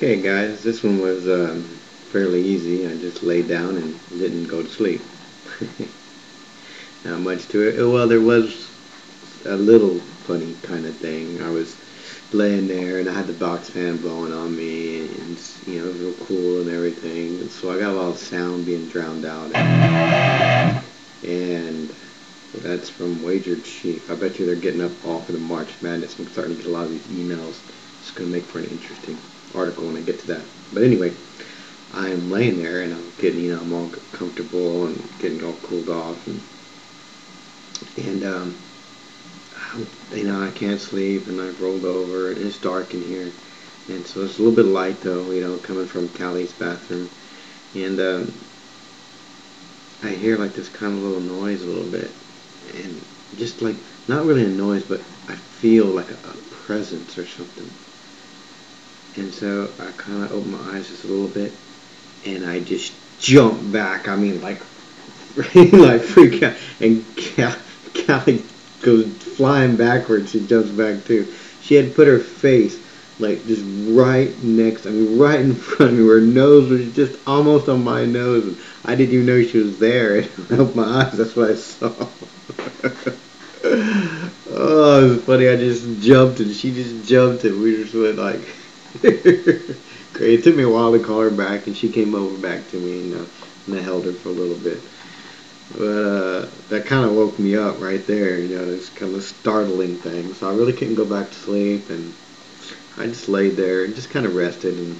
Okay, guys, this one was fairly easy. I just laid down and didn't go to sleep. Not much to it. Well, there was a little funny kind of thing. I was laying there and I had the box fan blowing on me, and it was real cool and everything. So I got a lot of sound being drowned out, and that's from Wagered Sheep. I bet you they're getting up all for the March Madness. I'm starting to get a lot of these emails. It's going to make for an interesting article when I get to that. But anyway, I'm laying there and I'm getting, I'm all comfortable and getting all cooled off, and I can't sleep, and I've rolled over and it's dark in here, and so it's a little bit of light though, coming from Callie's bathroom, and I hear like this kind of little noise a little bit, and just like not really a noise, but I feel like a presence or something. And so I kind of open my eyes just a little bit, and I just jump back. I mean, like, like freak out. And Callie goes flying backwards. She jumps back too. She had put her face like just right right in front of me. Her nose was just almost on my nose. And I didn't even know she was there. And I opened my eyes. That's what I saw. Oh, it was funny. I just jumped, and she just jumped, and we just went like. Great. It took me a while to call her back, and she came over back to me, and I held her for a little bit. But that kind of woke me up right there. This kind of startling thing. So I really couldn't go back to sleep, and I just laid there and just kind of rested and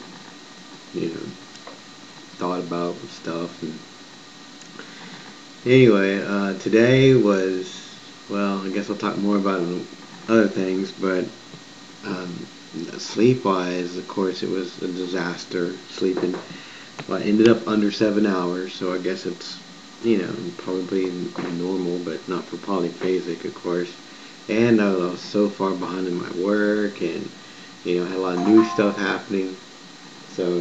thought about stuff. And anyway, today was, well, I guess I'll talk more about other things, but sleep-wise, of course, it was a disaster sleeping. Well, I ended up under 7 hours, so I guess it's, probably normal, but not for polyphasic, of course. And I was so far behind in my work, and, I had a lot of new stuff happening. So,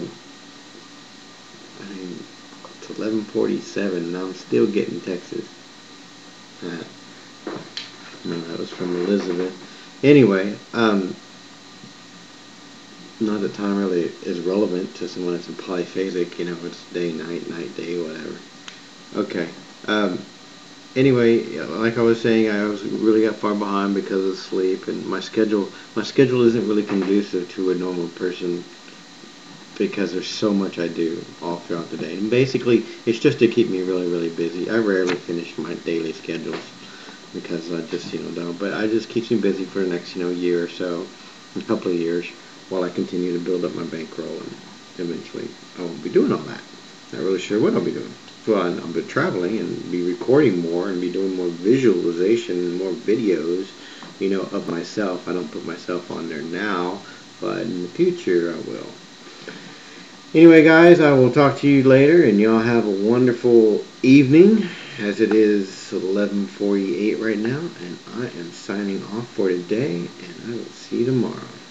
it's 11:47, and I'm still getting texts. No, that was from Elizabeth. Anyway, not that time really is relevant to someone that's in polyphasic, it's day, night, night, day, whatever. Okay. Anyway, like I was saying, I really got far behind because of sleep, and my schedule isn't really conducive to a normal person because there's so much I do all throughout the day. And basically, it's just to keep me really, really busy. I rarely finish my daily schedules because I just, don't. But I just keeps me busy for the next, year or so, a couple of years, while I continue to build up my bankroll, and eventually I won't be doing all that. Not really sure what I'll be doing. Well, I'll be traveling and be recording more and be doing more visualization and more videos, of myself. I don't put myself on there now, but in the future I will. Anyway, guys, I will talk to you later, and y'all have a wonderful evening, as it is 11:48 right now, and I am signing off for today, and I will see you tomorrow.